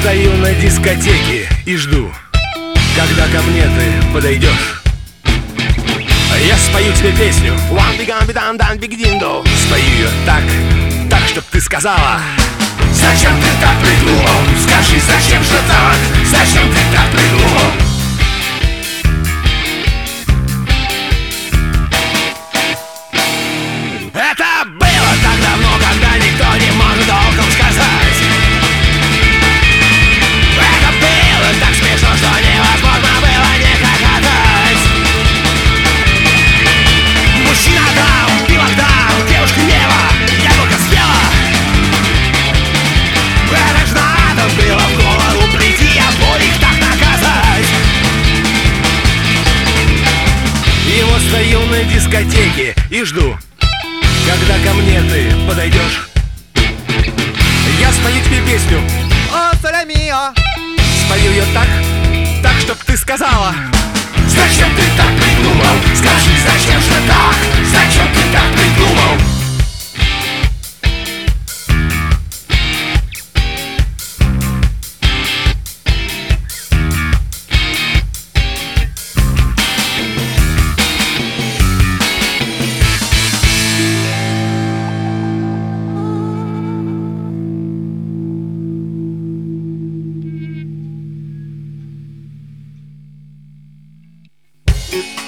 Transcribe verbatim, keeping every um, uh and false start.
стою на дискотеке и жду, когда ко мне ты подойдешь. Я спою тебе песню One big one big down down big dindo. Спою ее так, так, чтоб ты сказала: зачем ты так придумал? Скажи, зачем же так? Зачем ты так придумал? Это было так давно, когда никто не может толком сказать. Это было так смешно, что невозможно было не хохотать. Мужчина там, пила там, девушка Ева, яблоко съела. Это ж надо было в голову прийти, обоих так наказать. И вот стою на дискотеке и жду, когда ко мне ты подойдешь. Я спою тебе песню О, соля мио. Спою ее так, так, чтоб ты сказала: зачем ты так придумал? Скажи, зачем же так? Зачем ты так придумал? Thank